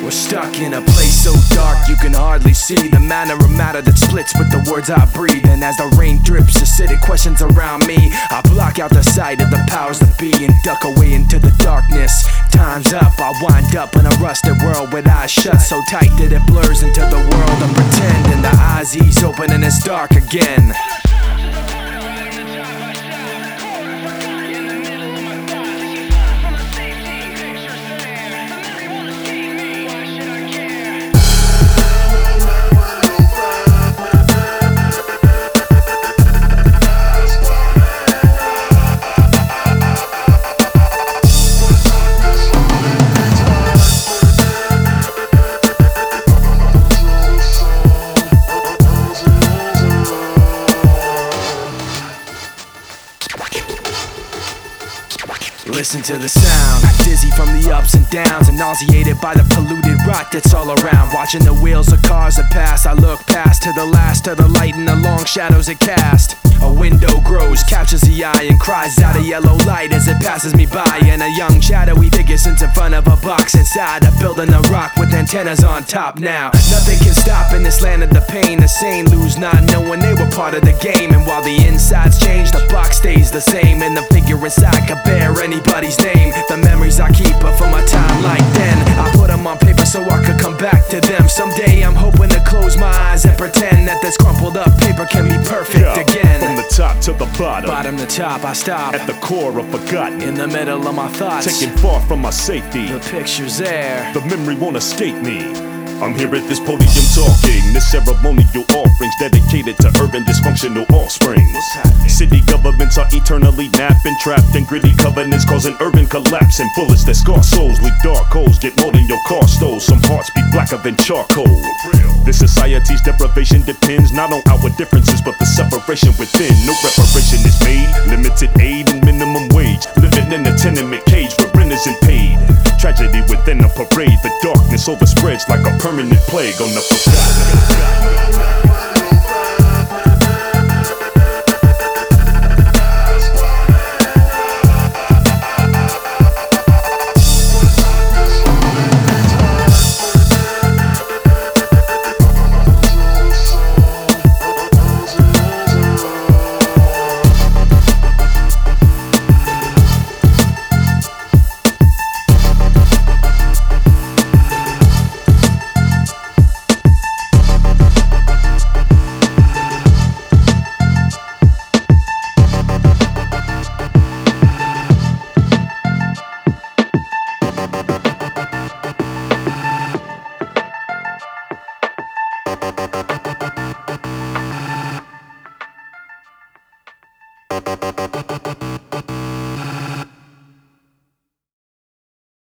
We're stuck in a place so dark you can hardly see the manner of matter that splits with the words I breathe. And as the rain drips, acidic questions around me, I block out the sight of the powers that be and duck away into the darkness. Time's up, I wind up in a rusted world with eyes shut so tight that it blurs into the world of pretend. And the eyes ease open and it's dark again. Listen to the sound, dizzy from the ups and downs and nauseated by the polluted rot that's all around. Watching the wheels of cars that pass, I look past to the last of the light and the long shadows it cast. A window grows, captures the eye and cries out a yellow light as it passes me by. And a young shadowy figure sits in front of a box inside a building of rock with antennas on top now. Nothing can stop in this land of the pain. The sane lose not knowing they were part of the game. And while the insides change, the box stays the same. And the figure inside could bear anybody's name. The memories I keep are from a time like then. I put them on paper so I could come back to them. Someday I'm hoping to close my eyes and pretend that this crumpled up paper can be perfect again. From the top to the bottom, bottom to top, I stop at the core of forgotten, in the middle of my thoughts, taken far from my safety. The picture's there, the memory won't escape me. I'm here at this podium talking, this ceremonial offerings dedicated to urban dysfunctional offspring. City governments are eternally napping, trapped in gritty covenants causing urban collapse. And bullets that scar souls with dark holes get more than your car stole. Some hearts be blacker than charcoal. This society's deprivation depends not on our differences but the separation within. No reparation is made, limited aid and minimum wage. Living in a tenement cage where rent isn't paid. Tragedy within a parade, the darkness overspreads like a permanent plague on the forgotten.